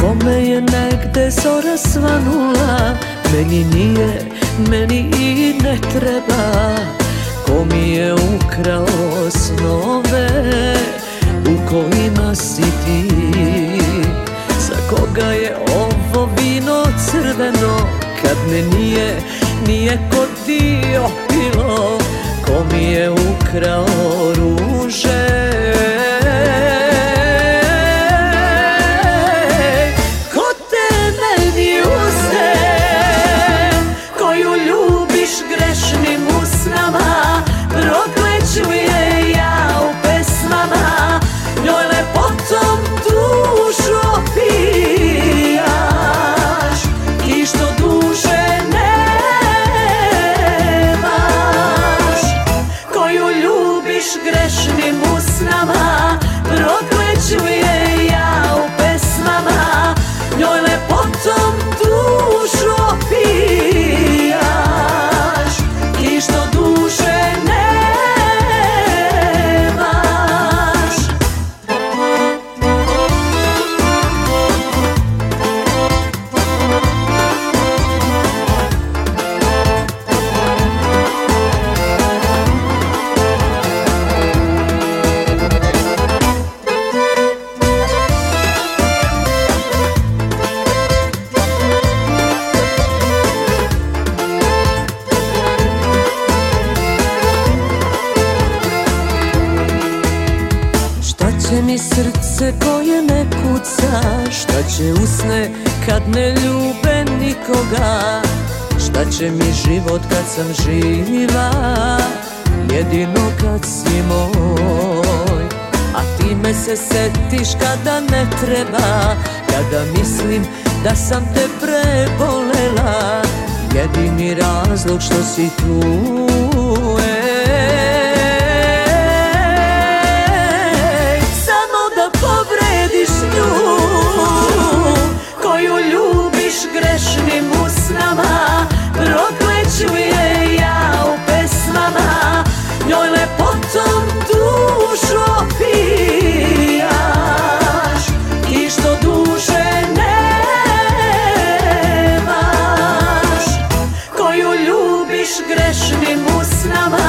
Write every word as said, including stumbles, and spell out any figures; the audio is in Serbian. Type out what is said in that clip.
Kome je negde zora svanula, meni nije, meni i ne treba. Ko mi je ukrao snove u kojima si ti? Za koga je ovo vino crveno kad me nije, nije ko ti opilo? Ko mi je ukrao ruže? Prokleću je ja u pesmama, njoj lepotom dušu opijaš i što duže nemaš. Koju ljubiš grešnim usnama, prokleću je ja u pesmama, njoj lepotom dušu opijaš i što duže će mi srce koje ne kuca, šta će usne kad ne ljube nikoga, šta će mi život kad sam živa, jedino kad si moj. A ti me se setiš kada ne treba, kada mislim da sam te prebolela, jedini razlog što si tu je koju ljubiš grešnim usnama, prokleću je ja u pesmama, njoj lepotom dušu opijaš i što duže nemaš. Koju ljubiš grešnim usnama,